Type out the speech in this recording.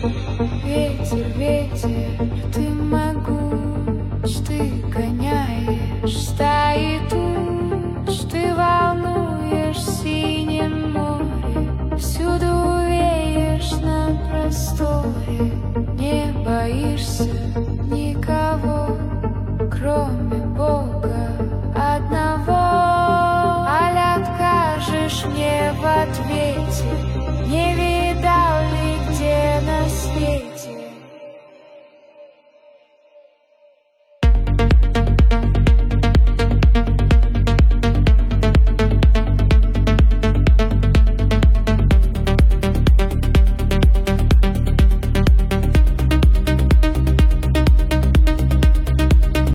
Ветер, ветер, ты могуч, ты гоняешь стаи туч, ты волнуешь в синем море, всюду веешь на просторе. Не боишься никого, кроме Бога одного. Аль откажешь мне в ответе, не видать